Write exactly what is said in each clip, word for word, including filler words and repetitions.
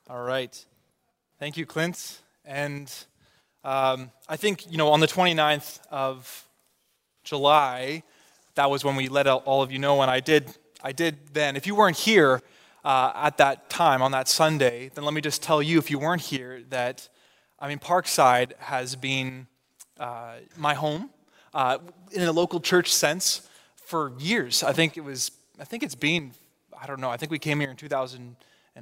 All right. Thank you, Clint. And um, I think, you know, on the twenty-ninth of July, that was when we let all of you know, and I did, I did then. If you weren't here uh, at that time, on that Sunday, then let me just tell you, if you weren't here, that, I mean, Parkside has been uh, my home uh, in a local church sense for years. I think it was, I think it's been, I don't know, I think we came here in two thousand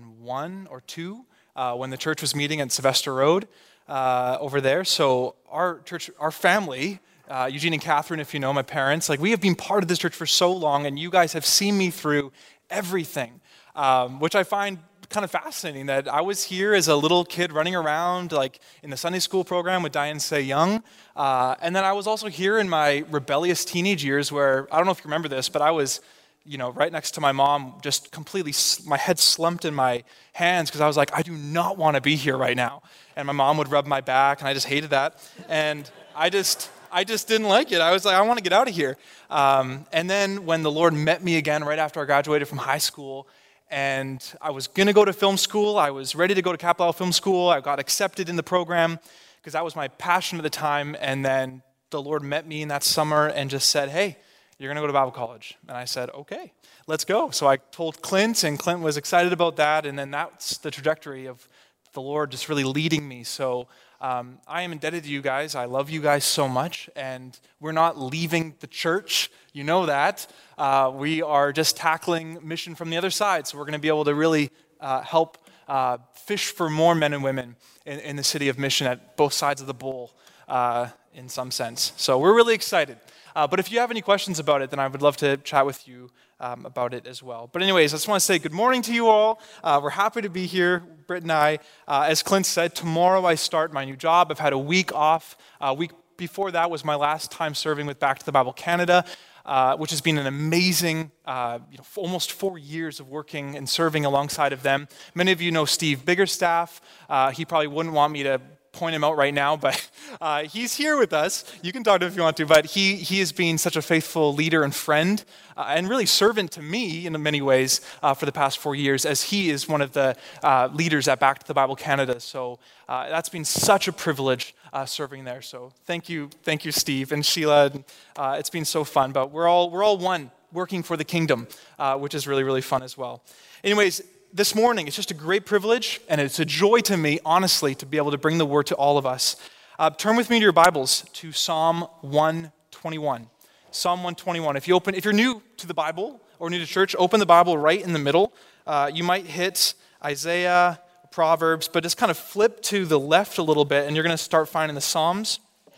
one or two uh, when the church was meeting at Sylvester Road uh, over there. So our church, our family, uh, Eugene and Catherine, if you know, my parents, like we have been part of this church for so long, and you guys have seen me through everything, um, which I find kind of fascinating, that I was here as a little kid running around like in the Sunday school program with Diane Say Young, uh, and then I was also here in my rebellious teenage years where, I don't know if you remember this, but I was you know, right next to my mom, just completely, my head slumped in my hands because I was like, I do not want to be here right now. And my mom would rub my back, and I just hated that. And I just, I just didn't like it. I was like, I want to get out of here. Um, and then when the Lord met me again right after I graduated from high school, and I was going to go to film school, I was ready to go to Capitol Film School. I got accepted in the program because that was my passion at the time. And then the Lord met me in that summer and just said, hey, you're going to go to Bible college. And I said, okay, let's go. So I told Clint, and Clint was excited about that. And then that's the trajectory of the Lord just really leading me. So um, I am indebted to you guys. I love you guys so much. And we're not leaving the church. You know that. Uh, we are just tackling mission from the other side. So we're going to be able to really uh, help uh, fish for more men and women in, in the city of Mission at both sides of the bowl uh, in some sense. So we're really excited. Uh, but if you have any questions about it, then I would love to chat with you um, about it as well. But anyways, I just want to say good morning to you all. Uh, we're happy to be here, Britt and I. Uh, as Clint said, tomorrow I start my new job. I've had a week off. A week before that was my last time serving with Back to the Bible Canada, uh, which has been an amazing, uh, you know, almost four years of working and serving alongside of them. Many of you know Steve Biggerstaff. Uh, he probably wouldn't want me to point him out right now, but uh, he's here with us. You can talk to him if you want to, but he he has been such a faithful leader and friend uh, and really servant to me in many ways uh, for the past four years, as he is one of the uh, leaders at Back to the Bible Canada. So uh, that's been such a privilege uh, serving there. So thank you, thank you, Steve and Sheila. Uh, it's been so fun, but we're all we're all one, working for the kingdom, uh, which is really, really fun as well. Anyways, this morning, it's just a great privilege, and it's a joy to me, honestly, to be able to bring the word to all of us. Uh, turn with me to your Bibles to Psalm one twenty-one. Psalm one twenty-one. If you open, if you're new to the Bible or new to church, open the Bible right in the middle. Uh, you might hit Isaiah, Proverbs, but just kind of flip to the left a little bit, and you're going to start finding the Psalms.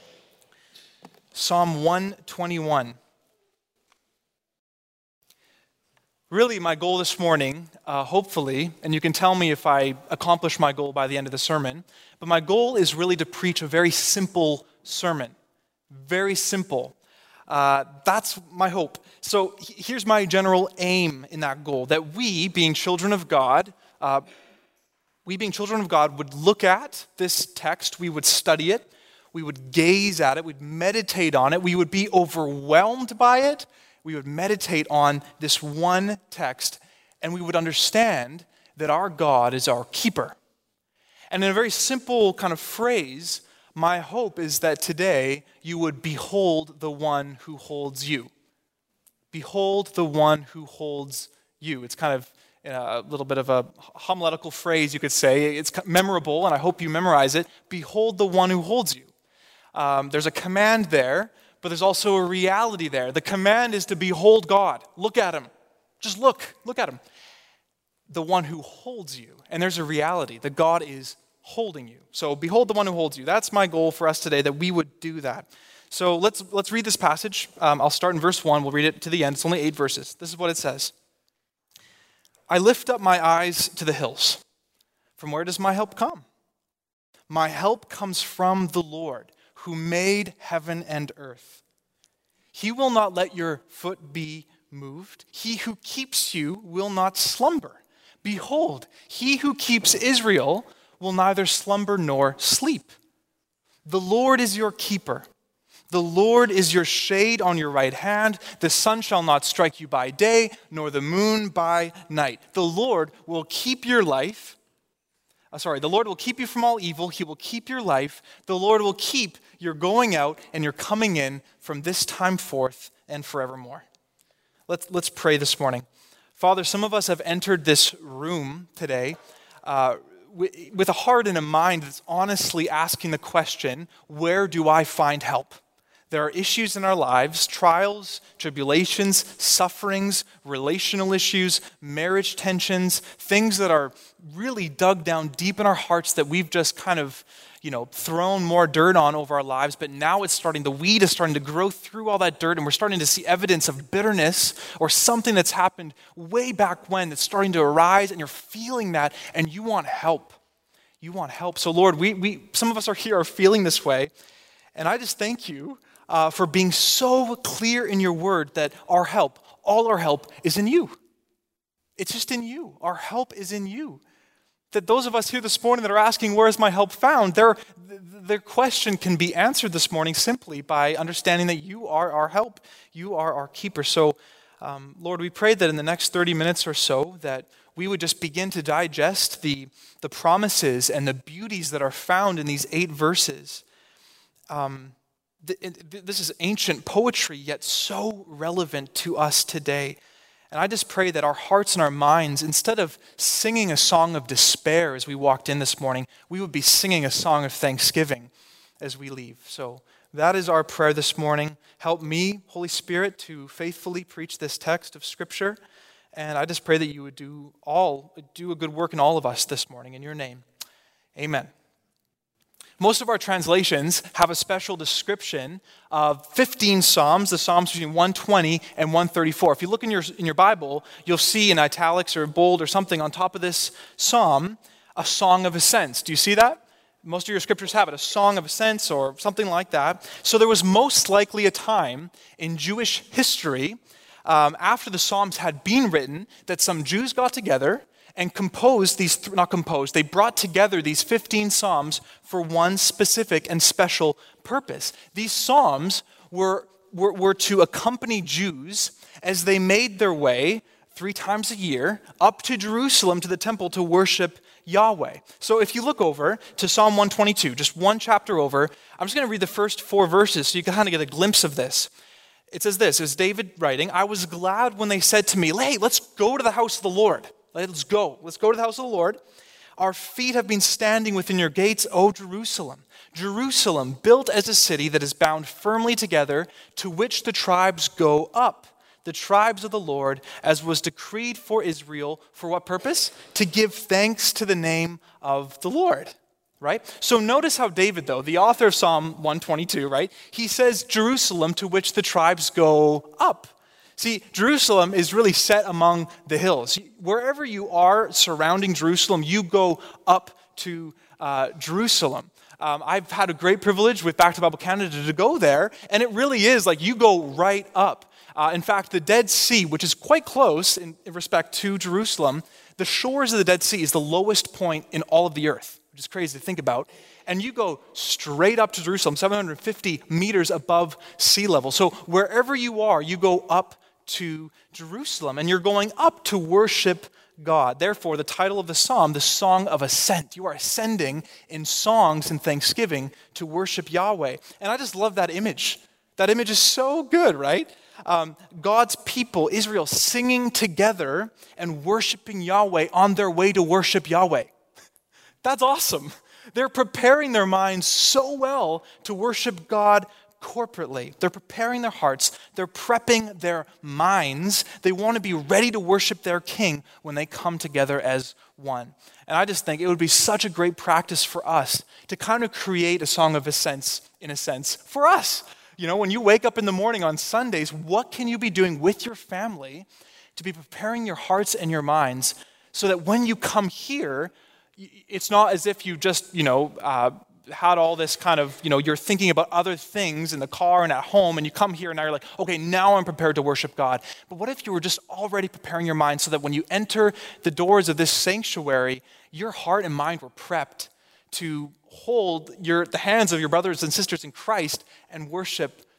Psalm one twenty-one. Really, my goal this morning, uh, hopefully, and you can tell me if I accomplish my goal by the end of the sermon, but my goal is really to preach a very simple sermon. Very simple. Uh, that's my hope. So here's my general aim in that goal, that we, being children of God, uh, we being children of God would look at this text, we would study it, we would gaze at it, we'd meditate on it, we would be overwhelmed by it, we would meditate on this one text, and we would understand that our God is our keeper. And in a very simple kind of phrase, my hope is that today you would behold the one who holds you. Behold the one who holds you. It's kind of a little bit of a homiletical phrase, you could say. It's memorable, and I hope you memorize it. Behold the one who holds you. Um, there's a command there, but there's also a reality there. The command is to behold God. Look at him. Just look. Look at him. The one who holds you. And there's a reality that God is holding you. So behold the one who holds you. That's my goal for us today, that we would do that. So let's let's read this passage. Um, I'll start in verse one. We'll read it to the end. It's only eight verses. This is what it says. I lift up my eyes to the hills. From where does my help come? My help comes from the Lord, who made heaven and earth. He will not let your foot be moved. He who keeps you will not slumber. Behold, he who keeps Israel will neither slumber nor sleep. The Lord is your keeper. The Lord is your shade on your right hand. The sun shall not strike you by day, nor the moon by night. The Lord will keep your life. uh, sorry, the Lord will keep you from all evil. He will keep your life. The Lord will keep your going out and your coming in from this time forth and forevermore. Let's, let's pray this morning. Father, some of us have entered this room today uh, w- with a heart and a mind that's honestly asking the question, where do I find help? There are issues in our lives, trials, tribulations, sufferings, relational issues, marriage tensions, things that are really dug down deep in our hearts that we've just kind of, you know, thrown more dirt on over our lives, but now it's starting, the weed is starting to grow through all that dirt, and we're starting to see evidence of bitterness or something that's happened way back when that's starting to arise, and you're feeling that, and you want help. You want help. So Lord, we, we some of us are here are feeling this way, and I just thank you Uh, for being so clear in your word that our help, all our help is in you. It's just in you. Our help is in you. That those of us here this morning that are asking, where is my help found? Their, their question can be answered this morning simply by understanding that you are our help. You are our keeper. So, um, Lord, we pray that in the next thirty minutes or so that we would just begin to digest the, the promises and the beauties that are found in these eight verses. Um This is ancient poetry, yet so relevant to us today. And I just pray that our hearts and our minds, instead of singing a song of despair as we walked in this morning, we would be singing a song of thanksgiving as we leave. So that is our prayer this morning. Help me, Holy Spirit, to faithfully preach this text of Scripture. And I just pray that you would do all, do a good work in all of us this morning. In your name, amen. Most of our translations have a special description of fifteen Psalms, the Psalms between one twenty and one thirty-four. If you look in your, in your Bible, you'll see in italics or bold or something on top of this psalm, a song of ascents. Do you see that? Most of your scriptures have it, a song of ascents or something like that. So there was most likely a time in Jewish history um, after the Psalms had been written that some Jews got together and composed these, not composed, they brought together these fifteen Psalms for one specific and special purpose. These Psalms were, were, were to accompany Jews as they made their way three times a year up to Jerusalem to the temple to worship Yahweh. So if you look over to Psalm one twenty-two, just one chapter over, I'm just going to read the first four verses so you can kind of get a glimpse of this. It says this, it's David writing, I was glad when they said to me, hey, let's go to the house of the Lord. Let's go. Let's go to the house of the Lord. Our feet have been standing within your gates, O Jerusalem. Jerusalem, built as a city that is bound firmly together, to which the tribes go up. The tribes of the Lord, as was decreed for Israel. For what purpose? To give thanks to the name of the Lord. Right? So notice how David, though, the author of Psalm one twenty-two, right? He says Jerusalem, to which the tribes go up. See, Jerusalem is really set among the hills. Wherever you are surrounding Jerusalem, you go up to uh, Jerusalem. Um, I've had a great privilege with Back to Bible Canada to go there, and it really is like you go right up. Uh, in fact, the Dead Sea, which is quite close in, in respect to Jerusalem, the shores of the Dead Sea is the lowest point in all of the earth, which is crazy to think about. And you go straight up to Jerusalem, seven hundred fifty meters above sea level. So wherever you are, you go up to Jerusalem, and you're going up to worship God. Therefore, the title of the psalm, the Song of Ascent. You are ascending in songs and thanksgiving to worship Yahweh. And I just love that image. That image is so good, right? Um, God's people, Israel, singing together and worshiping Yahweh on their way to worship Yahweh. That's awesome. They're preparing their minds so well to worship God corporately. They're preparing their hearts. They're prepping their minds. They want to be ready to worship their King when they come together as one. And I just think it would be such a great practice for us to kind of create a song of ascents, in a sense, for us. You know, when you wake up in the morning on Sundays, what can you be doing with your family to be preparing your hearts and your minds so that when you come here, it's not as if you just, you know, uh, had all this kind of, you know, you're thinking about other things in the car and at home, and you come here and now you're like, okay, now I'm prepared to worship God. But what if you were just already preparing your mind so that when you enter the doors of this sanctuary, your heart and mind were prepped to hold your, the hands of your brothers and sisters in Christ and worship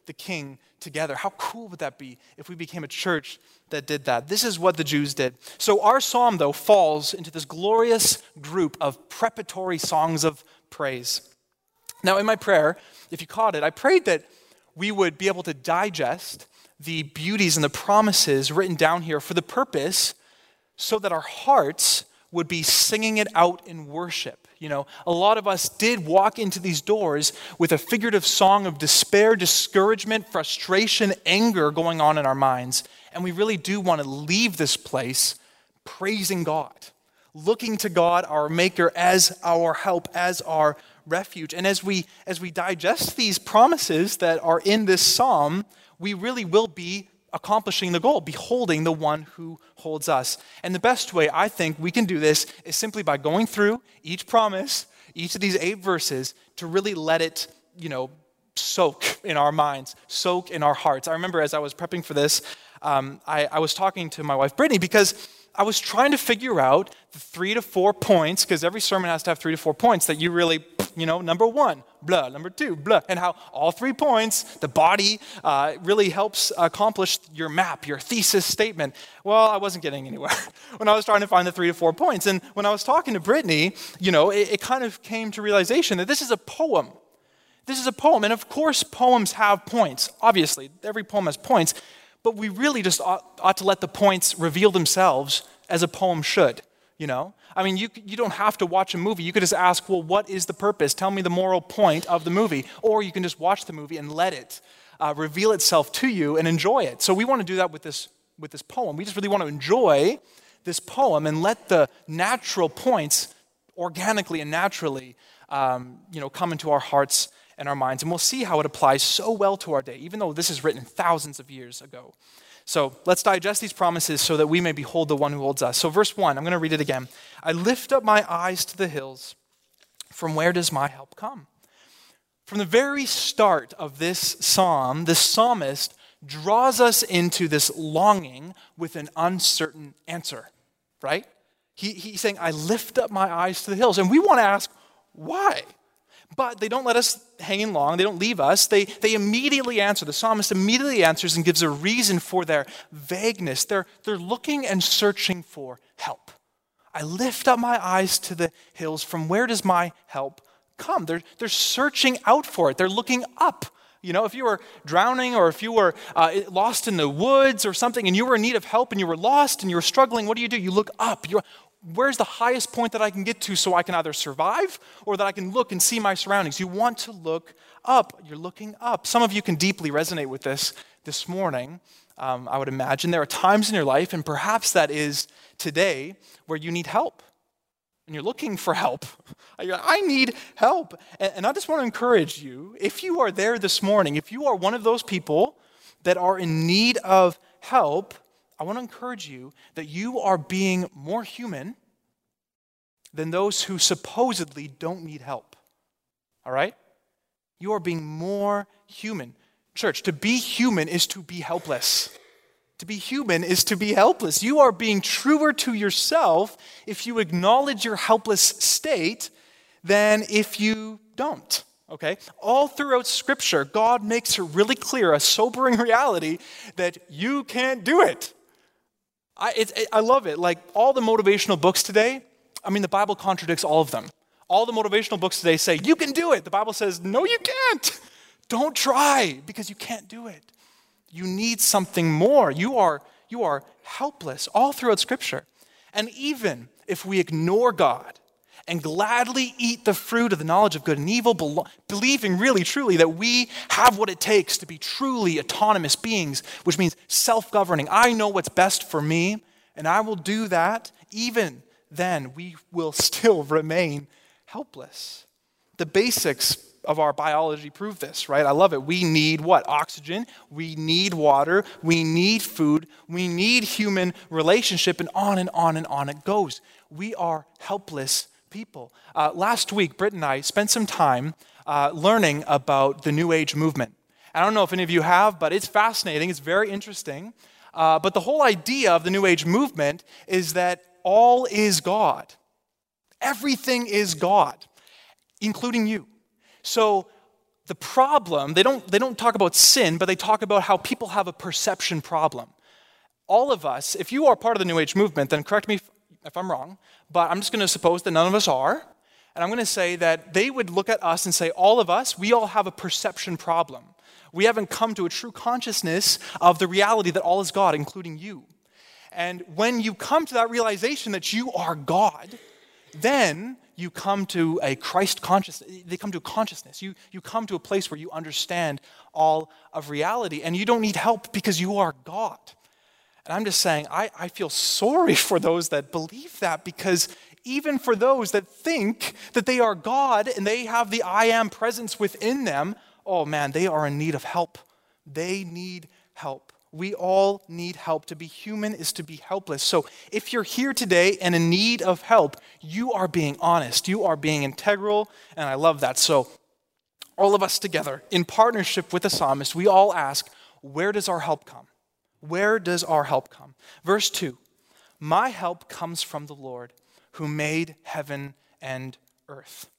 the King together. How cool would that be if we became a church that did that? This is what the Jews did. So our psalm, though, falls into this glorious group of preparatory songs of praise. Now, in my prayer, if you caught it, I prayed that we would be able to digest the beauties and the promises written down here for the purpose so that our hearts would be singing it out in worship. You know, a lot of us did walk into these doors with a figurative song of despair, discouragement, frustration, anger going on in our minds. And we really do want to leave this place praising God, looking to God, our Maker, as our help, as our refuge. And as we as we digest these promises that are in this psalm, we really will be accomplishing the goal, beholding the one who holds us. And the best way I think we can do this is simply by going through each promise, each of these eight verses, to really let it, you know, soak in our minds, soak in our hearts. I remember as I was prepping for this, um, I, I was talking to my wife, Brittany, because I was trying to figure out the three to four points, because every sermon has to have three to four points that you really, you know, number one, blah, number two, blah, and how all three points, the body, uh, really helps accomplish your map, your thesis statement. Well, I wasn't getting anywhere when I was trying to find the three to four points. And when I was talking to Brittany, you know, it, it kind of came to realization that this is a poem. This is a poem, and of course poems have points. Obviously, every poem has points, but we really just ought, ought to let the points reveal themselves as a poem should, you know? I mean, you you don't have to watch a movie. You could just ask, well, what is the purpose? Tell me the moral point of the movie. Or you can just watch the movie and let it uh, reveal itself to you and enjoy it. So we want to do that with this, with this poem. We just really want to enjoy this poem and let the natural points organically and naturally um, you know, come into our hearts and our minds. And we'll see how it applies so well to our day, even though this is written thousands of years ago. So let's digest these promises so that we may behold the one who holds us. So verse one, I'm going to read it again. I lift up my eyes to the hills. From where does my help come? From the very start of this psalm, the psalmist draws us into this longing with an uncertain answer, right? He, he's saying, I lift up my eyes to the hills. And we want to ask, why? But they don't let us hang in long. They don't leave us. They, they immediately answer. The psalmist immediately answers and gives a reason for their vagueness. They're, they're looking and searching for help. I lift up my eyes to the hills. From where does my help come? They're, they're searching out for it. They're looking up. You know, if you were drowning or if you were uh, lost in the woods or something and you were in need of help and you were lost and you were struggling, what do you do? You look up. You're, where's the highest point that I can get to so I can either survive or that I can look and see my surroundings? You want to look up. You're looking up. Some of you can deeply resonate with this this morning. Um, I would imagine there are times in your life, and perhaps that is today, where you need help. And you're looking for help. I need help. And I just want to encourage you, if you are there this morning, if you are one of those people that are in need of help, I want to encourage you that you are being more human than those who supposedly don't need help. All right? You are being more human. Church, to be human is to be helpless. To be human is to be helpless. You are being truer to yourself if you acknowledge your helpless state than if you don't. Okay? All throughout Scripture, God makes it really clear, a sobering reality, that you can't do it. I, it, it, I love it. Like all the motivational books today, I mean, the Bible contradicts all of them. All the motivational books today say, you can do it. The Bible says, no, you can't. Don't try because you can't do it. You need something more. You are, you are helpless all throughout Scripture. And even if we ignore God and gladly eat the fruit of the knowledge of good and evil, believing really, truly that we have what it takes to be truly autonomous beings, which means self-governing. I know what's best for me, and I will do that. Even then, we will still remain helpless. The basics of our biology prove this, right? I love it. We need what? Oxygen. We need water. We need food. We need human relationship, and on and on and on it goes. We are helpless people. Uh, last week, Britt and I spent some time uh, learning about the New Age movement. I don't know if any of you have, but it's fascinating. It's very interesting. Uh, but the whole idea of the New Age movement is that all is God. Everything is God, including you. So the problem, they don't, they don't talk about sin, but they talk about how people have a perception problem. All of us, if you are part of the New Age movement, then correct me if, if I'm wrong, but I'm just going to suppose that none of us are, and I'm going to say that they would look at us and say, all of us, we all have a perception problem. We haven't come to a true consciousness of the reality that all is God, including you. And when you come to that realization that you are God, then you come to a Christ consciousness. They come to a consciousness. You, you come to a place where you understand all of reality, and you don't need help because you are God. And I'm just saying, I, I feel sorry for those that believe that, because even for those that think that they are God and they have the I am presence within them, oh man, they are in need of help. They need help. We all need help. To be human is to be helpless. So if you're here today and in need of help, you are being honest. You are being integral, and I love that. So all of us together, in partnership with the psalmist, we all ask, where does our help come? Where does our help come? Verse two, my help comes from the Lord who made heaven and earth.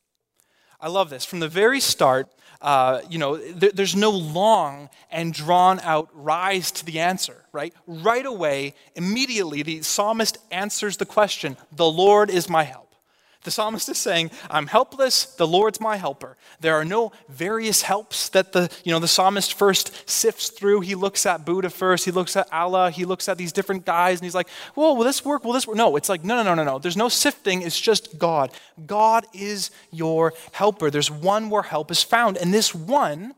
I love this. From the very start, uh, you know, th- there's no long and drawn out rise to the answer, right? Right away, immediately, the psalmist answers the question, the Lord is my help. The psalmist is saying, I'm helpless, the Lord's my helper. There are no various helps that the, you know, the psalmist first sifts through. He looks at Buddha first, he looks at Allah, he looks at these different guys, and he's like, whoa, will this work, will this work? No, it's like, no, no, no, no, no. There's no sifting, it's just God. God is your helper. There's one where help is found, and this one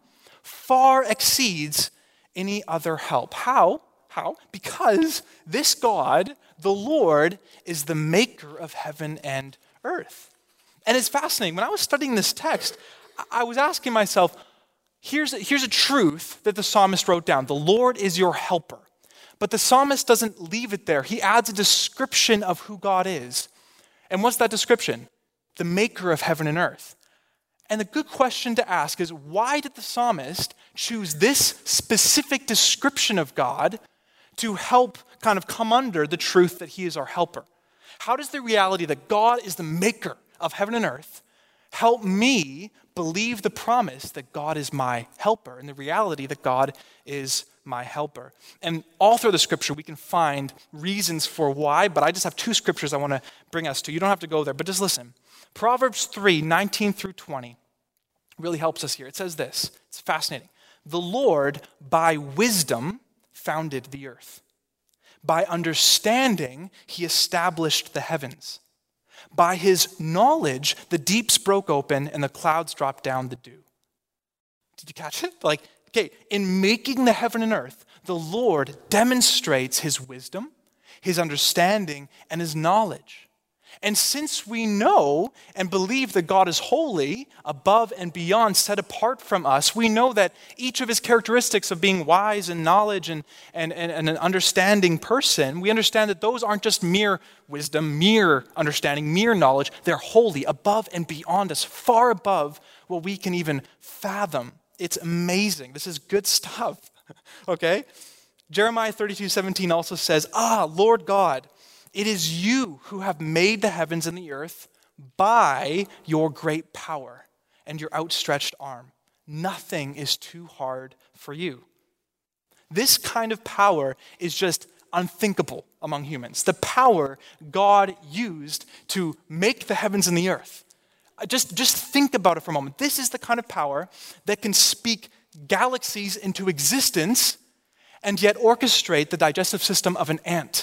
far exceeds any other help. How? How? Because this God, the Lord, is the maker of heaven and earth. And it's fascinating. When I was studying this text, I was asking myself, here's a, here's a truth that the psalmist wrote down. The Lord is your helper. But the psalmist doesn't leave it there. He adds a description of who God is. And what's that description? The maker of heaven and earth. And the good question to ask is, why did the psalmist choose this specific description of God to help kind of come under the truth that he is our helper? How does the reality that God is the maker of heaven and earth help me believe the promise that God is my helper and the reality that God is my helper? And all through the scripture, we can find reasons for why, but I just have two scriptures I want to bring us to. You don't have to go there, but just listen. Proverbs three, nineteen through twenty really helps us here. It says this. It's fascinating. The Lord, by wisdom, founded the earth. By understanding, he established the heavens. By his knowledge, the deeps broke open and the clouds dropped down the dew. Did you catch it? Like, okay, in making the heaven and earth, the Lord demonstrates his wisdom, his understanding, and his knowledge. And since we know and believe that God is holy, above and beyond, set apart from us, we know that each of his characteristics of being wise and knowledge and, and, and, and an understanding person, we understand that those aren't just mere wisdom, mere understanding, mere knowledge. They're holy, above and beyond us, far above what we can even fathom. It's amazing. This is good stuff, okay? Jeremiah thirty-two seventeen also says, ah, Lord God, it is you who have made the heavens and the earth by your great power and your outstretched arm. Nothing is too hard for you. This kind of power is just unthinkable among humans. The power God used to make the heavens and the earth. Just, just think about it for a moment. This is the kind of power that can speak galaxies into existence and yet orchestrate the digestive system of an ant.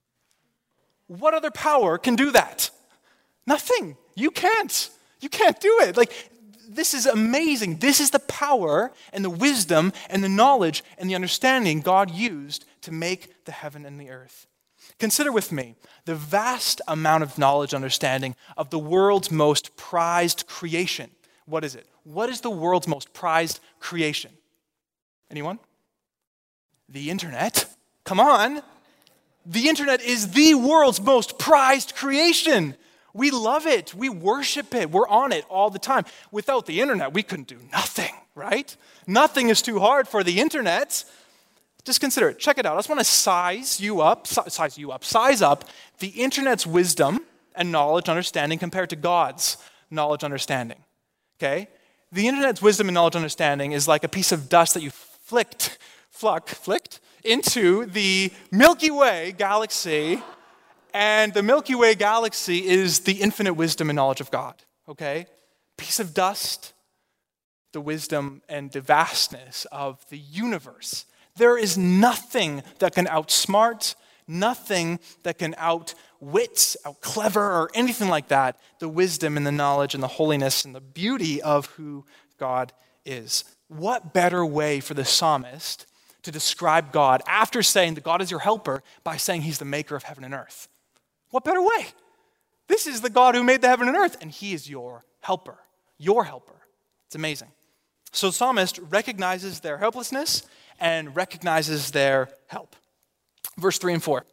What other power can do that? Nothing. You can't. You can't do it. Like, this is amazing. This is the power and the wisdom and the knowledge and the understanding God used to make the heaven and the earth. Consider with me the vast amount of knowledge and understanding of the world's most prized creation. What is it? What is the world's most prized creation? Anyone? The internet. Come on. The internet is the world's most prized creation. We love it. We worship it. We're on it all the time. Without the internet, we couldn't do nothing, right? Nothing is too hard for the internet. Just consider it. Check it out. I just want to size you up, size you up, size up the internet's wisdom and knowledge, understanding compared to God's knowledge, understanding. Okay? the internet's wisdom and knowledge understanding is like a piece of dust that you flicked, fluck, flicked into the Milky Way galaxy, and the Milky Way galaxy is the infinite wisdom and knowledge of God, okay? Piece of dust, the wisdom and the vastness of the universe. There is nothing that can outsmart, nothing that can outwit, out-clever, or anything like that, the wisdom and the knowledge and the holiness and the beauty of who God is. What better way for the psalmist to describe God after saying that God is your helper by saying he's the maker of heaven and earth? What better way? This is the God who made the heaven and earth, and he is your helper, your helper. It's amazing. So the psalmist recognizes their helplessness and recognizes their help. Verse three and four.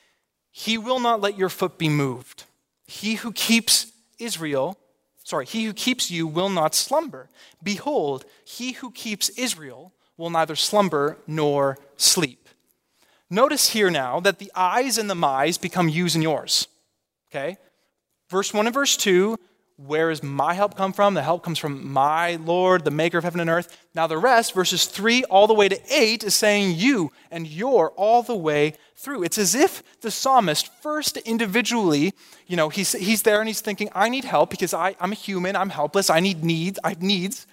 He will not let your foot be moved. He who keeps Israel, sorry, he who keeps you will not slumber. Behold, he who keeps Israel will neither slumber nor sleep. Notice here now that the I's and the my's become you's and yours. Okay? Verse one and verse two, where does my help come from? The help comes from my Lord, the maker of heaven and earth. Now the rest, verses three all the way to eight, is saying you and your all the way through. It's as if the psalmist first individually, you know, he's, he's there and he's thinking, I need help because I, I'm a human, I'm helpless, I need needs, I have needs.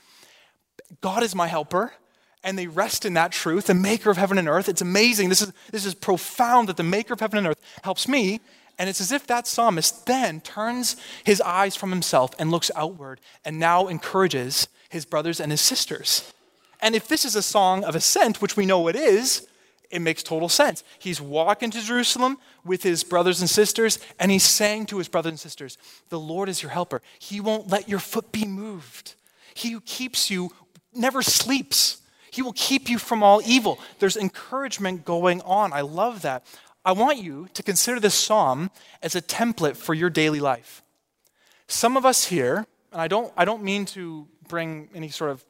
God is my helper. And they rest in that truth, the maker of heaven and earth. It's amazing. This is, this is profound that the maker of heaven and earth helps me. And it's as if that psalmist then turns his eyes from himself and looks outward and now encourages his brothers and his sisters. And if this is a song of ascent, which we know it is, it makes total sense. He's walking to Jerusalem with his brothers and sisters, and he's saying to his brothers and sisters, the Lord is your helper. He won't let your foot be moved. He who keeps you never sleeps. He will keep you from all evil. There's encouragement going on. I love that. I want you to consider this psalm as a template for your daily life. Some of us here, and I don't, I don't mean to bring any sort of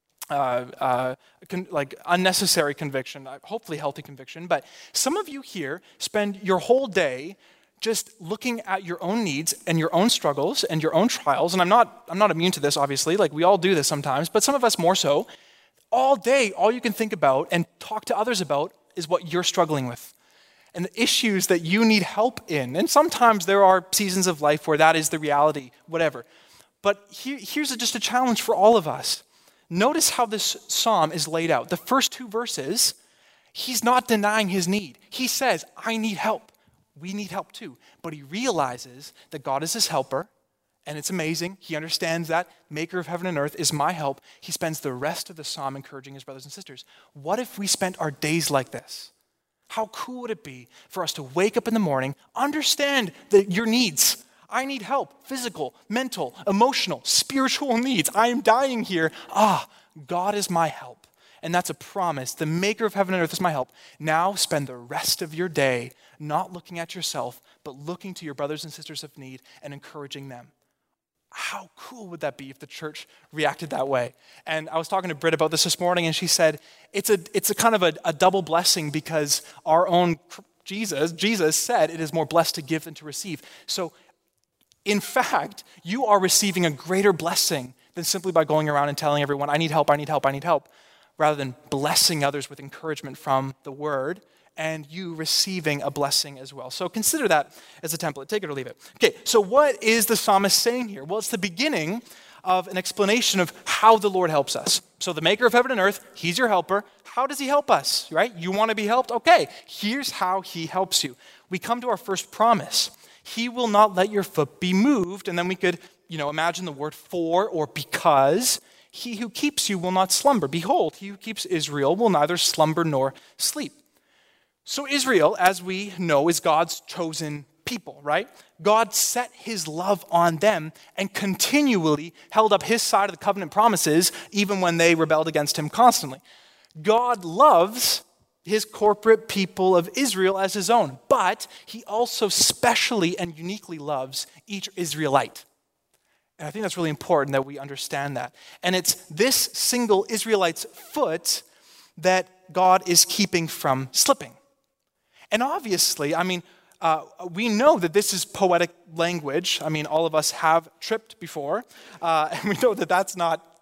uh, uh, con- like unnecessary conviction, hopefully healthy conviction, but some of you here spend your whole day just looking at your own needs and your own struggles and your own trials. And I'm not, I'm not immune to this, obviously. Like we all do this sometimes, but some of us more so. All day, all you can think about and talk to others about is what you're struggling with and the issues that you need help in. And sometimes there are seasons of life where that is the reality, whatever. But here, here's a, just a challenge for all of us. Notice how this psalm is laid out. The first two verses, he's not denying his need. He says, I need help. We need help too. But he realizes that God is his helper. And it's amazing. He understands that maker of heaven and earth is my help. He spends the rest of the psalm encouraging his brothers and sisters. What if we spent our days like this? How cool would it be for us to wake up in the morning, understand that your needs. I need help, physical, mental, emotional, spiritual needs. I am dying here. Ah, God is my help. And that's a promise. The maker of heaven and earth is my help. Now spend the rest of your day not looking at yourself, but looking to your brothers and sisters of need and encouraging them. How cool would that be if the church reacted that way? And I was talking to Britt about this this morning, and she said, it's a it's a kind of a, a double blessing because our own Jesus, Jesus said it is more blessed to give than to receive. So in fact, you are receiving a greater blessing than simply by going around and telling everyone, I need help, I need help, I need help, rather than blessing others with encouragement from the word and you receiving a blessing as well. So consider that as a template. Take it or leave it. Okay, so what is the psalmist saying here? Well, it's the beginning of an explanation of how the Lord helps us. So the maker of heaven and earth, he's your helper. How does he help us, right? You want to be helped? Okay, here's how he helps you. We come to our first promise. He will not let your foot be moved. And then we could, you know, imagine the word for or because. He who keeps you will not slumber. Behold, he who keeps Israel will neither slumber nor sleep. So Israel, as we know, is God's chosen people, right? God set his love on them and continually held up his side of the covenant promises even when they rebelled against him constantly. God loves his corporate people of Israel as his own, but he also specially and uniquely loves each Israelite. And I think that's really important that we understand that. And it's this single Israelite's foot that God is keeping from slipping. And obviously, I mean, uh, we know that this is poetic language. I mean, all of us have tripped before, uh, and we know that that's not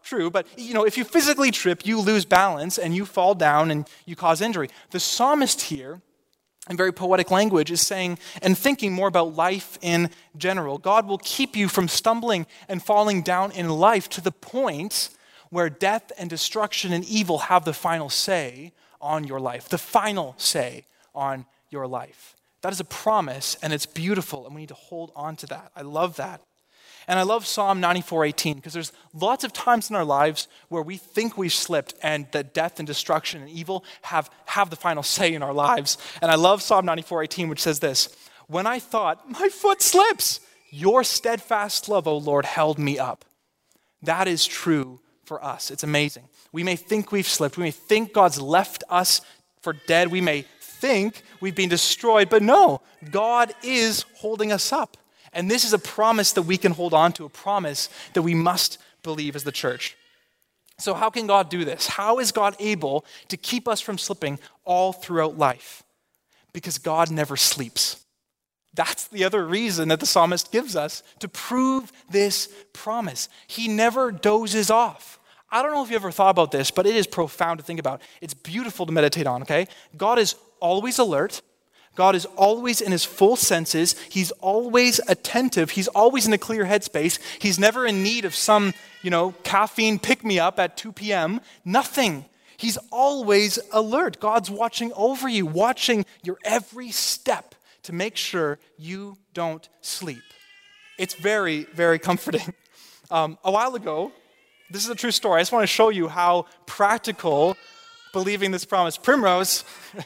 true, but you know, if you physically trip, you lose balance and you fall down and you cause injury. The psalmist here, in very poetic language, is saying and thinking more about life in general. God will keep you from stumbling and falling down in life to the point where death and destruction and evil have the final say on your life, the final say on your life. That is a promise, and it's beautiful, and we need to hold on to that. I love that. And I love Psalm ninety-four eighteen, because there's lots of times in our lives where we think we've slipped and that death and destruction and evil have, have the final say in our lives. And I love Psalm ninety-four eighteen, which says this: "When I thought, my foot slips, your steadfast love, O Lord, held me up." That is true for us. It's amazing. We may think we've slipped. We may think God's left us for dead. We may think we've been destroyed, but no, God is holding us up. And this is a promise that we can hold on to, a promise that we must believe as the church. So how can God do this? How is God able to keep us from slipping all throughout life? Because God never sleeps. That's the other reason that the psalmist gives us to prove this promise. He never dozes off. I don't know if you ever thought about this, but it is profound to think about. It's beautiful to meditate on, okay? God is always alert. God is always in his full senses. He's always attentive. He's always in a clear headspace. He's never in need of some, you know, caffeine pick-me-up at two p.m. Nothing. He's always alert. God's watching over you, watching your every step to make sure you don't sleep. It's very, very comforting. Um, a while ago, this is a true story. I just want to show you how practical believing this promise. Primrose,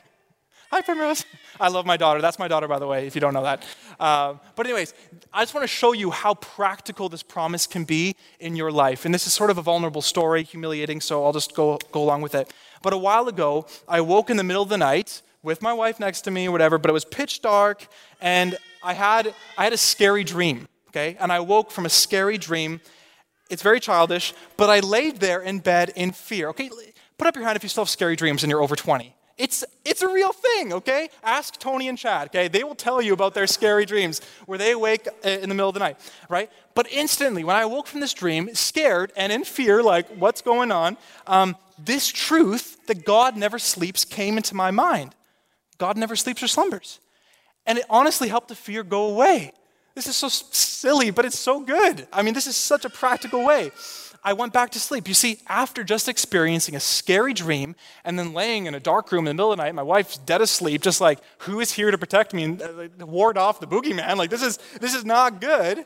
hi Primrose. I love my daughter. That's my daughter, by the way, if you don't know that. Uh, but anyways, I just want to show you how practical this promise can be in your life. And this is sort of a vulnerable story, humiliating, so I'll just go, go along with it. But a while ago, I woke in the middle of the night with my wife next to me or whatever, but it was pitch dark, and I had I had a scary dream, okay? And I woke from a scary dream. It's very childish, but I laid there in bed in fear. Okay, put up your hand if you still have scary dreams and you're over twenty. It's it's a real thing, okay? Ask Tony and Chad, okay? They will tell you about their scary dreams where they wake in the middle of the night, right? But instantly, when I awoke from this dream, scared and in fear, like, what's going on? Um, this truth that God never sleeps came into my mind. God never sleeps or slumbers. And it honestly helped the fear go away. This is so silly, but it's so good. I mean, this is such a practical way. I went back to sleep. You see, after just experiencing a scary dream and then laying in a dark room in the middle of the night, my wife's dead asleep, just like, who is here to protect me and uh, ward off the boogeyman? Like, this is this is not good.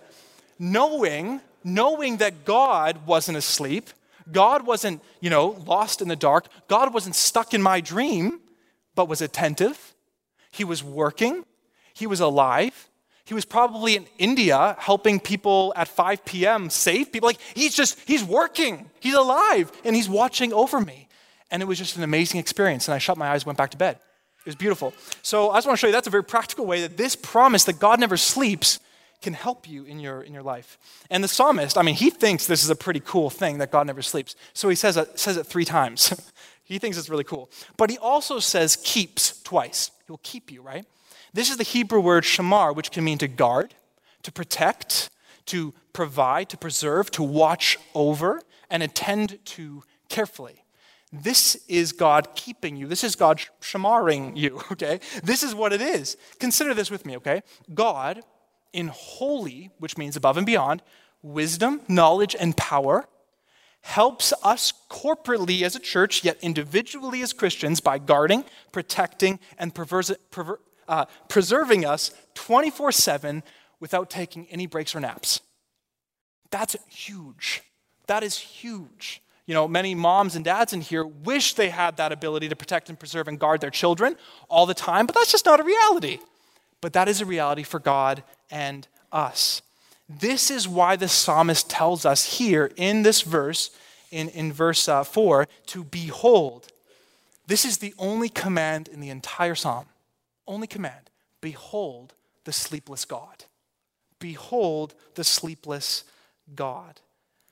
Knowing, knowing that God wasn't asleep, God wasn't, you know, lost in the dark, God wasn't stuck in my dream, but was attentive. He was working. He was alive. He was probably in India helping people at five p.m. save people. Like, he's just, he's working. He's alive, and he's watching over me. And it was just an amazing experience, and I shut my eyes and went back to bed. It was beautiful. So I just want to show you that's a very practical way that this promise that God never sleeps can help you in your in your life. And the psalmist, I mean, he thinks this is a pretty cool thing that God never sleeps. So he says it, says it three times. He thinks it's really cool. But he also says keeps twice. He will keep you, right? This is the Hebrew word shamar, which can mean to guard, to protect, to provide, to preserve, to watch over, and attend to carefully. This is God keeping you. This is God shamaring you, okay? This is what it is. Consider this with me, okay? God, in holy, which means above and beyond, wisdom, knowledge, and power, helps us corporately as a church, yet individually as Christians, by guarding, protecting, and perverse, perver, uh, preserving us twenty-four seven without taking any breaks or naps. That's huge. That is huge. You know, many moms and dads in here wish they had that ability to protect and preserve and guard their children all the time, but that's just not a reality. But that is a reality for God and us. This is why the psalmist tells us here in this verse, in, in verse uh, four, to behold. This is the only command in the entire psalm. Only command. Behold the sleepless God. Behold the sleepless God.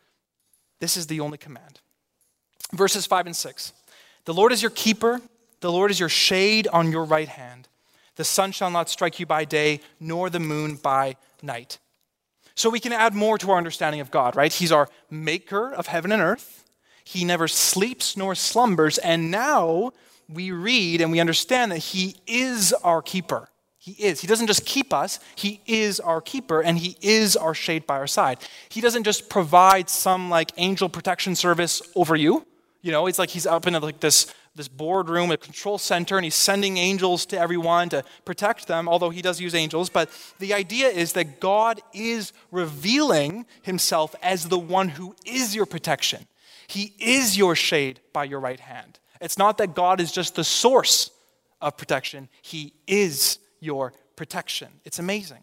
This is the only command. Verses five and six. The Lord is your keeper. The Lord is your shade on your right hand. The sun shall not strike you by day, nor the moon by night. So we can add more to our understanding of God, right? He's our maker of heaven and earth. He never sleeps nor slumbers. And now we read and we understand that he is our keeper. He is. He doesn't just keep us. He is our keeper, and he is our shade by our side. He doesn't just provide some like angel protection service over you. You know, it's like he's up in a, like this, this boardroom, a control center, and he's sending angels to everyone to protect them, although he does use angels. But the idea is that God is revealing himself as the one who is your protection. He is your shade by your right hand. It's not that God is just the source of protection. He is your protection. It's amazing.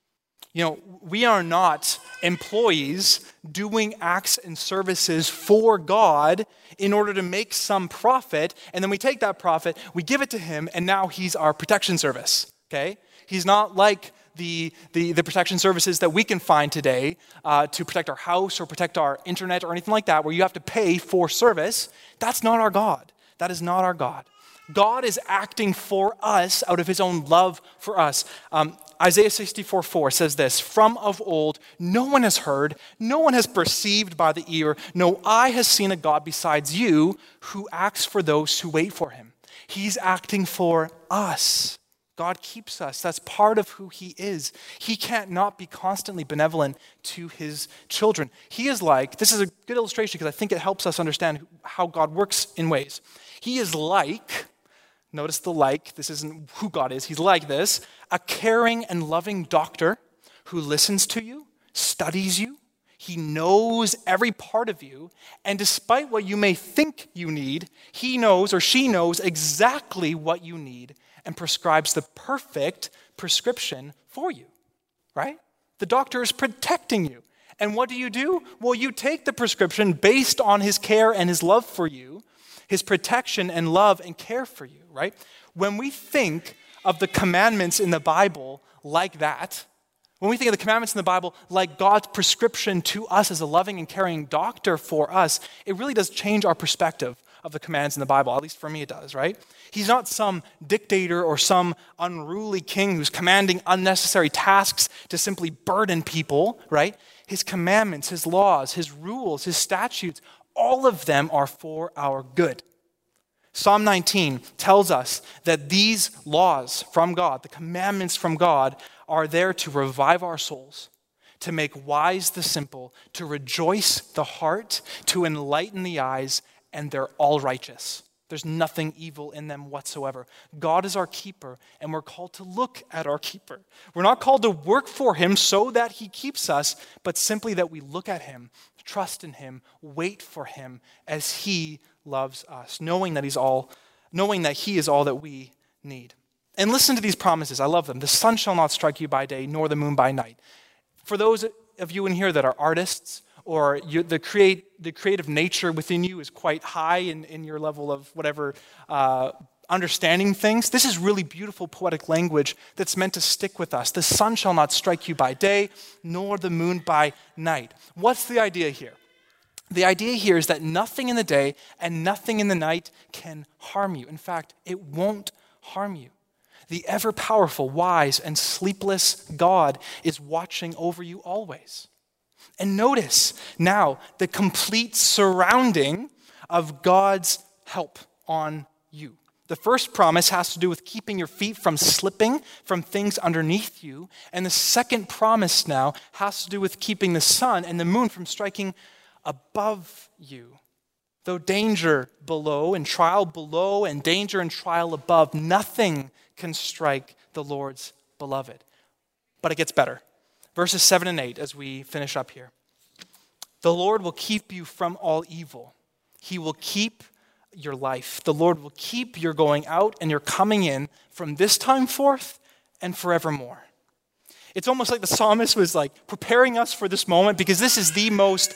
You know, we are not employees doing acts and services for God in order to make some profit, and then we take that profit, we give it to him, and now he's our protection service, okay? He's not like the, the, the protection services that we can find today uh, to protect our house or protect our internet or anything like that, where you have to pay for service. That's not our God. That is not our God. God is acting for us out of his own love for us. Um, Isaiah sixty-four four says this, "From of old, no one has heard, no one has perceived by the ear, no eye has seen a God besides you who acts for those who wait for him." He's acting for us. God keeps us. That's part of who he is. He can't not be constantly benevolent to his children. He is like, this is a good illustration because I think it helps us understand how God works in ways. He is like, notice the like, this isn't who God is, he's like this, a caring and loving doctor who listens to you, studies you, he knows every part of you, and despite what you may think you need, he knows or she knows exactly what you need and prescribes the perfect prescription for you, right? The doctor is protecting you. And what do you do? Well, you take the prescription based on his care and his love for you, his protection and love and care for you, right? When we think of the commandments in the Bible like that, when we think of the commandments in the Bible like God's prescription to us as a loving and caring doctor for us, it really does change our perspective of the commands in the Bible. At least for me it does, right? He's not some dictator or some unruly king who's commanding unnecessary tasks to simply burden people, right? His commandments, his laws, his rules, his statutes, all of them are for our good. Psalm nineteen tells us that these laws from God, the commandments from God, are there to revive our souls, to make wise the simple, to rejoice the heart, to enlighten the eyes, and they're all righteous. There's nothing evil in them whatsoever. God is our keeper, and we're called to look at our keeper. We're not called to work for him so that he keeps us, but simply that we look at him, trust in him, wait for him as he loves us, knowing that he's all, knowing that he is all that we need. And listen to these promises. I love them. The sun shall not strike you by day, nor the moon by night. For those of you in here that are artists, or you, the create the creative nature within you is quite high in, in your level of whatever uh, understanding things, this is really beautiful poetic language that's meant to stick with us. The sun shall not strike you by day, nor the moon by night. What's the idea here? The idea here is that nothing in the day and nothing in the night can harm you. In fact, it won't harm you. The ever-powerful, wise, and sleepless God is watching over you always. And notice now the complete surrounding of God's help on you. The first promise has to do with keeping your feet from slipping from things underneath you. And the second promise now has to do with keeping the sun and the moon from striking above you. Though danger below and trial below and danger and trial above, nothing can strike the Lord's beloved. But it gets better. Verses seven and eight as we finish up here. The Lord will keep you from all evil. He will keep your life. The Lord will keep your going out and your coming in from this time forth and forevermore. It's almost like the psalmist was like preparing us for this moment because this is the most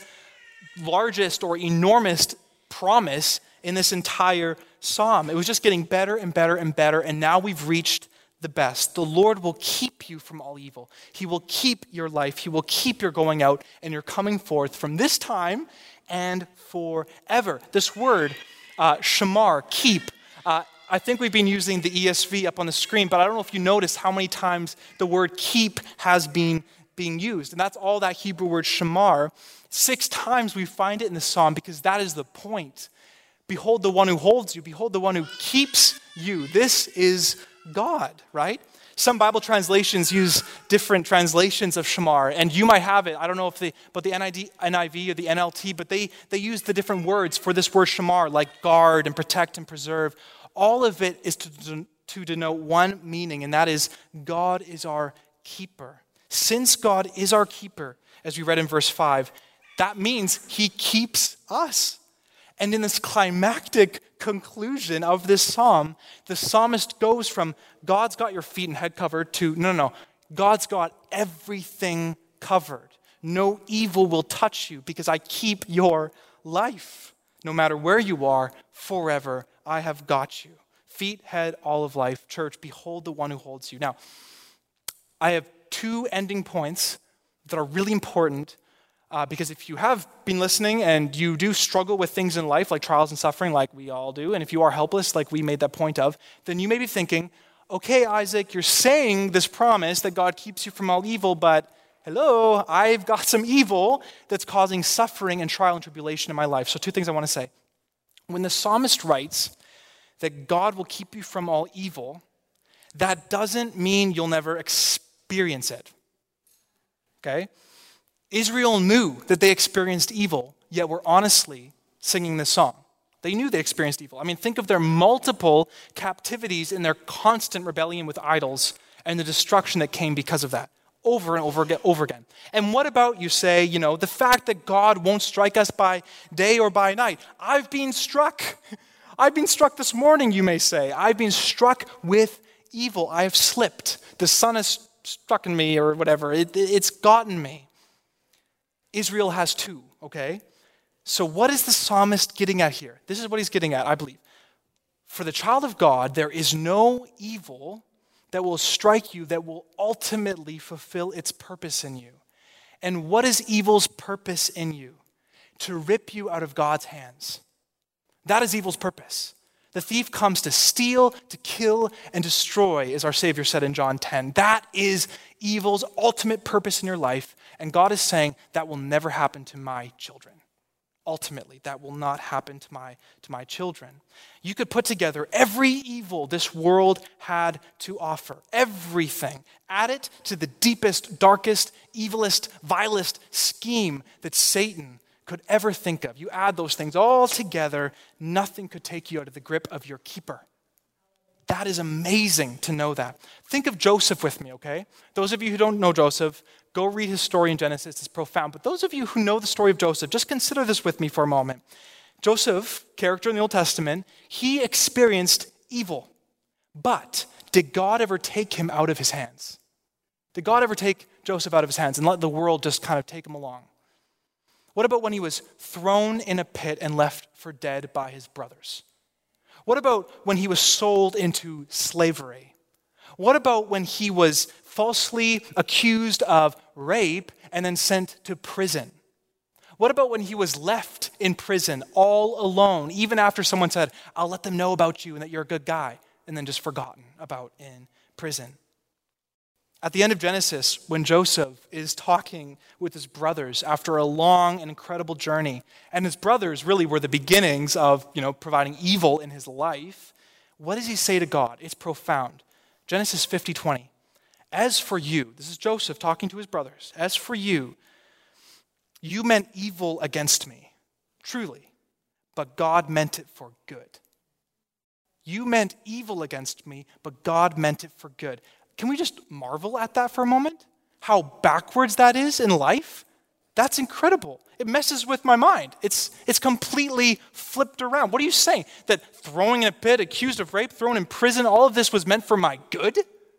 largest or enormous promise in this entire psalm. It was just getting better and better and better, and now we've reached the best. The Lord will keep you from all evil. He will keep your life. He will keep your going out and your coming forth from this time and forever. This word, uh, shamar, keep, uh, I think we've been using the E S V up on the screen, but I don't know if you notice how many times the word keep has been being used. And that's all that Hebrew word shamar. Six times we find it in the psalm because that is the point. Behold the one who holds you. Behold the one who keeps you. This is God, right? Some Bible translations use different translations of shamar, and you might have it. I don't know if they, but the N I V or the N L T, but they, they use the different words for this word shamar, like guard and protect and preserve. All of it is to, to denote one meaning, and that is God is our keeper. Since God is our keeper, as we read in verse five, that means he keeps us. And in this climactic conclusion of this psalm, the psalmist goes from God's got your feet and head covered to no, no, no, God's got everything covered. No evil will touch you because I keep your life. No matter where you are, forever, I have got you. Feet, head, all of life. Church, behold the one who holds you. Now, I have two ending points that are really important. Uh, because if you have been listening and you do struggle with things in life like trials and suffering like we all do, and if you are helpless like we made that point of, then you may be thinking, okay, Isaac, you're saying this promise that God keeps you from all evil, but hello, I've got some evil that's causing suffering and trial and tribulation in my life. So two things I want to say. When the psalmist writes that God will keep you from all evil, that doesn't mean you'll never experience it. Okay? Israel knew that they experienced evil, yet were honestly singing this song. They knew they experienced evil. I mean, think of their multiple captivities and their constant rebellion with idols and the destruction that came because of that, over and over again, over again. And what about, you say, you know, the fact that God won't strike us by day or by night? I've been struck. I've been struck this morning, you may say. I've been struck with evil. I have slipped. The sun has struck me or whatever. It, it's gotten me. Israel has two, okay? So what is the psalmist getting at here? This is what he's getting at, I believe. For the child of God, there is no evil that will strike you that will ultimately fulfill its purpose in you. And what is evil's purpose in you? To rip you out of God's hands. That is evil's purpose. The thief comes to steal, to kill, and destroy, as our Savior said in John ten. That is evil's ultimate purpose in your life. And God is saying, that will never happen to my children. Ultimately, that will not happen to my, to my children. You could put together every evil this world had to offer. Everything. Add it to the deepest, darkest, evilest, vilest scheme that Satan could ever think of. You add those things all together, nothing could take you out of the grip of your keeper. That is amazing to know that. Think of Joseph with me, okay? Those of you who don't know Joseph, go read his story in Genesis. It's profound. But those of you who know the story of Joseph, just consider this with me for a moment. Joseph, character in the Old Testament, he experienced evil. But did God ever take him out of his hands? Did God ever take Joseph out of his hands and let the world just kind of take him along? What about when he was thrown in a pit and left for dead by his brothers? What about when he was sold into slavery? What about when he was falsely accused of rape and then sent to prison? What about when he was left in prison all alone, even after someone said, I'll let them know about you and that you're a good guy, and then just forgotten about in prison? At the end of Genesis, when Joseph is talking with his brothers after a long and incredible journey, and his brothers really were the beginnings of, you know, providing evil in his life, what does he say to God? It's profound. Genesis fifty twenty. As for you, this is Joseph talking to his brothers, as for you, you meant evil against me, truly, but God meant it for good. You meant evil against me, but God meant it for good. Can we just marvel at that for a moment? How backwards that is in life? That's incredible. It messes with my mind. It's, it's completely flipped around. What are you saying? That throwing in a pit, accused of rape, thrown in prison, all of this was meant for my good?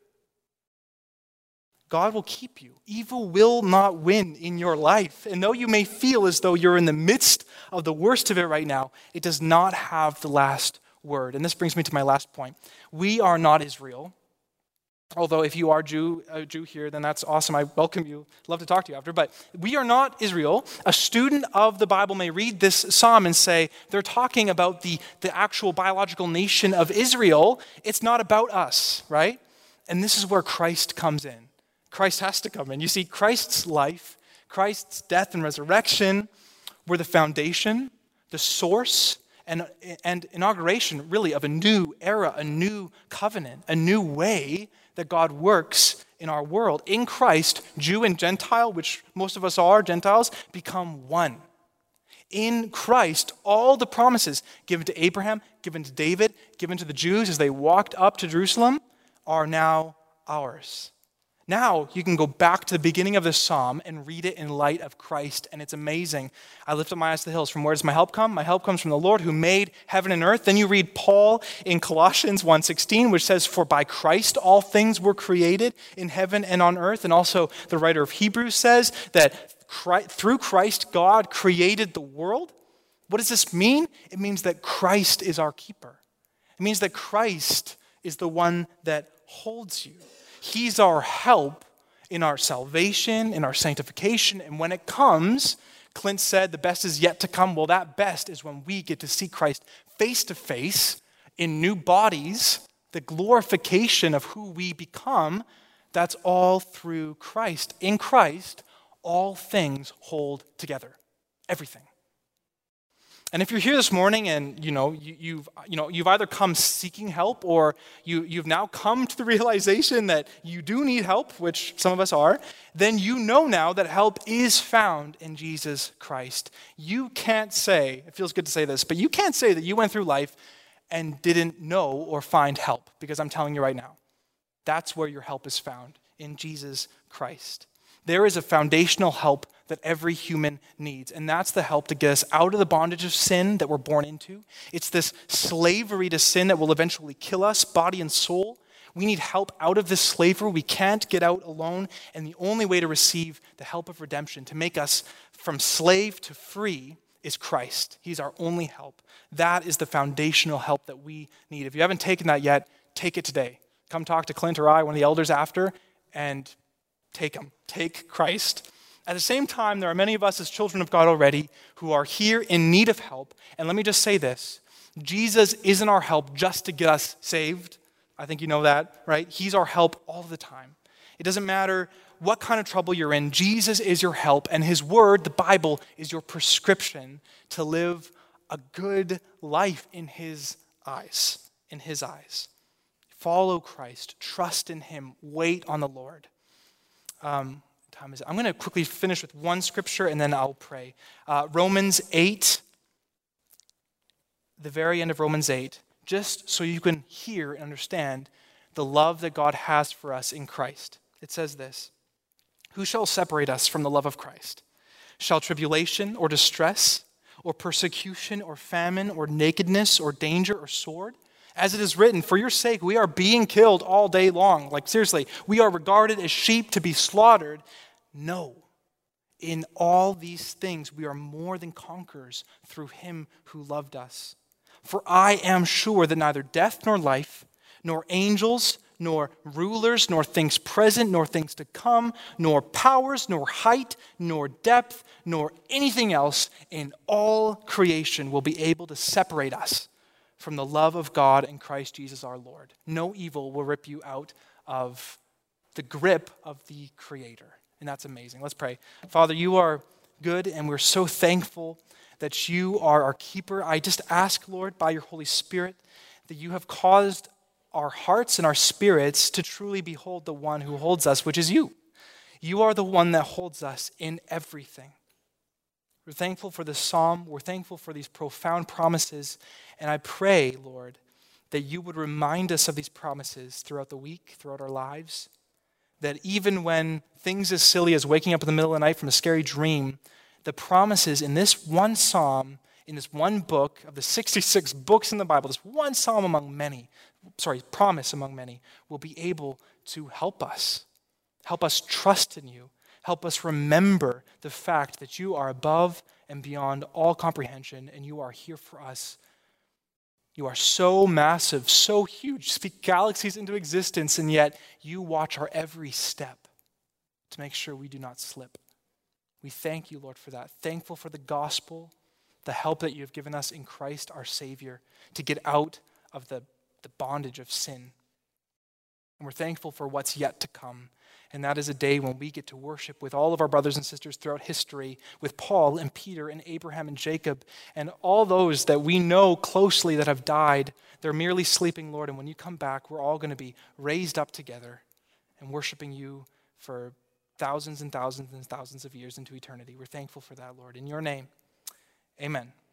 God will keep you. Evil will not win in your life. And though you may feel as though you're in the midst of the worst of it right now, it does not have the last word. And this brings me to my last point. We are not Israel. Although if you are Jew, a Jew here, then that's awesome. I welcome you. Love to talk to you after. But we are not Israel. A student of the Bible may read this psalm and say, they're talking about the, the actual biological nation of Israel. It's not about us, right? And this is where Christ comes in. Christ has to come in. You see, Christ's life, Christ's death and resurrection were the foundation, the source, and, and inauguration, really, of a new era, a new covenant, a new way that God works in our world. In Christ, Jew and Gentile, which most of us are, Gentiles, become one. In Christ, all the promises given to Abraham, given to David, given to the Jews as they walked up to Jerusalem are now ours. Now you can go back to the beginning of this psalm and read it in light of Christ, and it's amazing. I lift up my eyes to the hills. From where does my help come? My help comes from the Lord who made heaven and earth. Then you read Paul in Colossians one sixteen, which says, "For by Christ all things were created in heaven and on earth." And also the writer of Hebrews says that Christ, through Christ, God created the world. What does this mean? It means that Christ is our keeper. It means that Christ is the one that holds you. He's our help in our salvation, in our sanctification. And when it comes, Clint said the best is yet to come. Well, that best is when we get to see Christ face to face in new bodies, the glorification of who we become. That's all through Christ. In Christ, all things hold together. Everything. And if you're here this morning and you know you, you've you know you've either come seeking help or you you've now come to the realization that you do need help, which some of us are, then you know now that help is found in Jesus Christ. You can't say, it feels good to say this, but you can't say that you went through life and didn't know or find help, because I'm telling you right now, that's where your help is found, in Jesus Christ. There is a foundational help that every human needs, and that's the help to get us out of the bondage of sin that we're born into. It's this slavery to sin that will eventually kill us, body and soul. We need help out of this slavery. We can't get out alone, and the only way to receive the help of redemption, to make us from slave to free, is Christ. He's our only help. That is the foundational help that we need. If you haven't taken that yet, take it today. Come talk to Clint or I, one of the elders after, and take him. Take Christ. At the same time, there are many of us as children of God already who are here in need of help. And let me just say this. Jesus isn't our help just to get us saved. I think you know that, right? He's our help all the time. It doesn't matter what kind of trouble you're in. Jesus is your help, and his word, the Bible, is your prescription to live a good life in his eyes. In his eyes. Follow Christ. Trust in him. Wait on the Lord. Um, time is it? I'm going to quickly finish with one scripture and then I'll pray. Uh, Romans eight, the very end of Romans eight, just so you can hear and understand the love that God has for us in Christ. It says this: "Who shall separate us from the love of Christ? Shall tribulation or distress or persecution or famine or nakedness or danger or sword? As it is written, for your sake we are being killed all day long." Like seriously, we are regarded as sheep to be slaughtered. No. In all these things we are more than conquerors through him who loved us. For I am sure that neither death nor life, nor angels, nor rulers, nor things present, nor things to come, nor powers, nor height, nor depth, nor anything else in all creation will be able to separate us from the love of God in Christ Jesus our Lord. No evil will rip you out of the grip of the Creator. And that's amazing. Let's pray. Father, you are good, and we're so thankful that you are our keeper. I just ask, Lord, by your Holy Spirit, that you have caused our hearts and our spirits to truly behold the one who holds us, which is you. You are the one that holds us in everything. We're thankful for this psalm. We're thankful for these profound promises. And I pray, Lord, that you would remind us of these promises throughout the week, throughout our lives. That even when things as silly as waking up in the middle of the night from a scary dream, the promises in this one psalm, in this one book of the sixty-six books in the Bible, this one psalm among many, sorry, promise among many, will be able to help us. Help us trust in you. Help us remember the fact that you are above and beyond all comprehension, and you are here for us. You are so massive, so huge, speak galaxies into existence, and yet you watch our every step to make sure we do not slip. We thank you, Lord, for that. Thankful for the gospel, the help that you have given us in Christ, our Savior, to get out of the, the bondage of sin. And we're thankful for what's yet to come. And that is a day when we get to worship with all of our brothers and sisters throughout history, with Paul and Peter and Abraham and Jacob and all those that we know closely that have died. They're merely sleeping, Lord. And when you come back, we're all going to be raised up together and worshiping you for thousands and thousands and thousands of years into eternity. We're thankful for that, Lord. In your name, amen.